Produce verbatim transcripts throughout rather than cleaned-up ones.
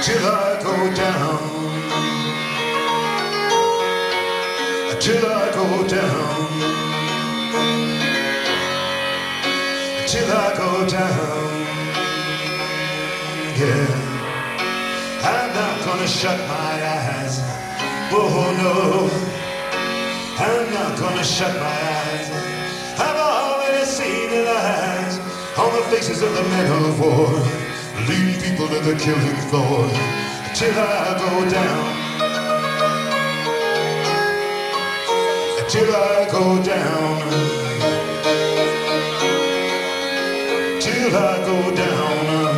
till I go down, till I go down, till I go down, yeah. I'm not gonna shut my eyes, oh no, I'm not gonna shut my eyes. I've already seen the lies on the faces of the men of war, leading people to the killing floor, till I go down, till I go down, till I go down.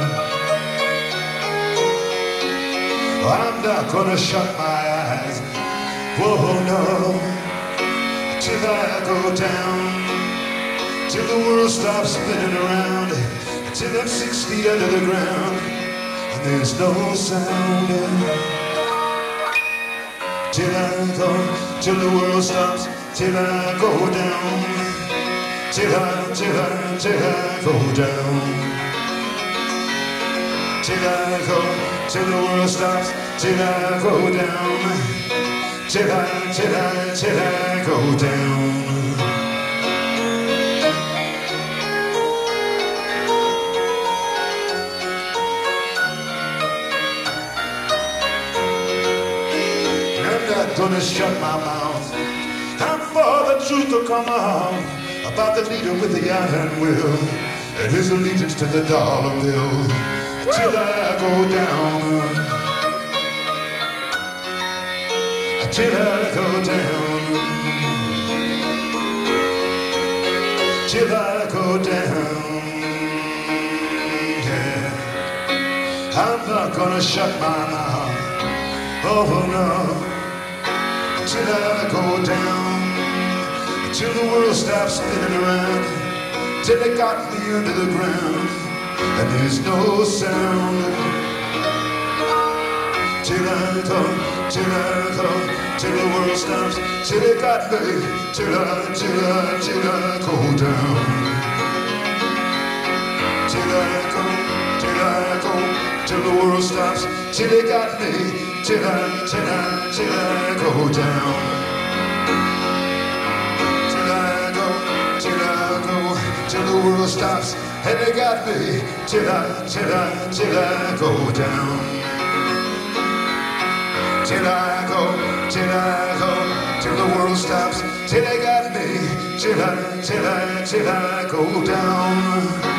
I'm not gonna shut my eyes, whoa no, till I go down, till the world stops spinning around, till I'm six feet under the ground, and there's no sound. Till I go, till the world stops, till I go down, till I, till I, till I go down, till I go, till the world stops, till I go down, till I, till I, till I go down. I'm not gonna shut my mouth. I'm for the truth to come out about the leader with the iron will and his allegiance to the dollar bill, till I go down, till I go down, till I go down, yeah. I'm not gonna shut my mouth, oh no, till I go down, till the world stops spinning around, till it got me under the ground, and there's no sound. Till I go, till I go, till the world stops, till it got me, till I, till I, till I go down. Till I go, till I go, till the world stops, till it got me, till I, till I, till I go down. Till I go, till I go, till the world stops, and it got me, till I, till I, till I go down. Till I go, till I go, till the world stops, till it got me, till I, till I, till I go down.